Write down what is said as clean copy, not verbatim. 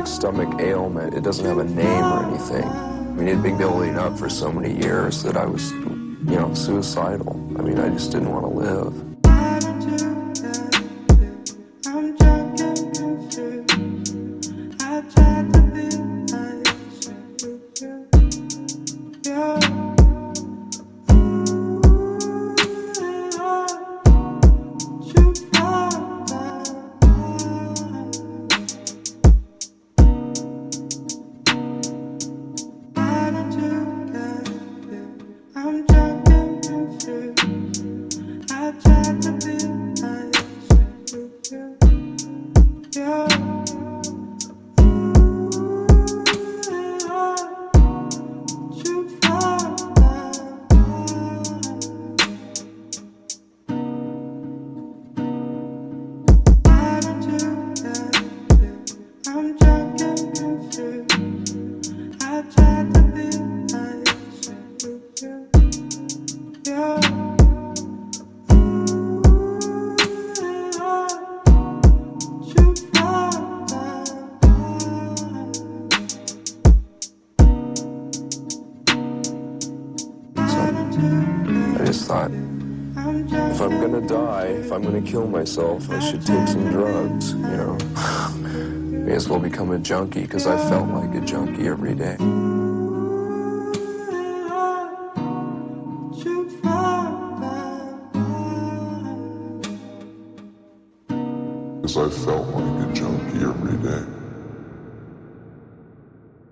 like stomach ailment. It doesn't have a name or anything. I mean, it had been building up for so many years that I was, suicidal. I mean, I just didn't want to live. I just thought, if I'm gonna die, if I'm gonna kill myself, I should take some drugs, May as well become a junkie, because I felt like a junkie every day. Because I felt like a junkie every day.